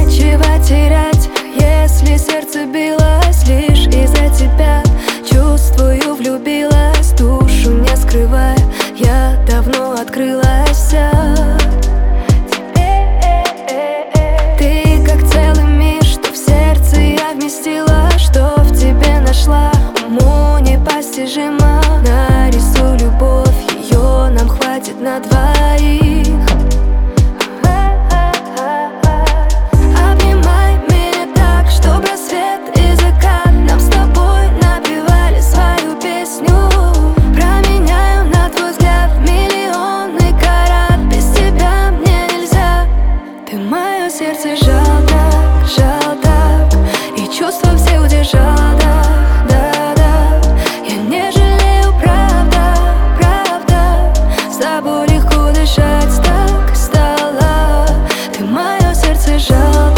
нечего терять, если сердце билось лишь из-за тебя. Чувствую, влюбилась, душу не скрывая, я давно открылась вся. Ты как целый мир, что в сердце я вместила, что в тебе нашла. Уму непостижимо, нарисуй любовь, ее нам хватит на двоих. Обнимай меня так, чтоб рассвет и закат нам с тобой напевали свою песню. Променяю на твой взгляд миллионы карат, без тебя мне нельзя. Ты мое сердце жал так, и чувства все удержал, да. Я не жалею, правда, с тобой легко дышать так стало. Ты мое сердце жал.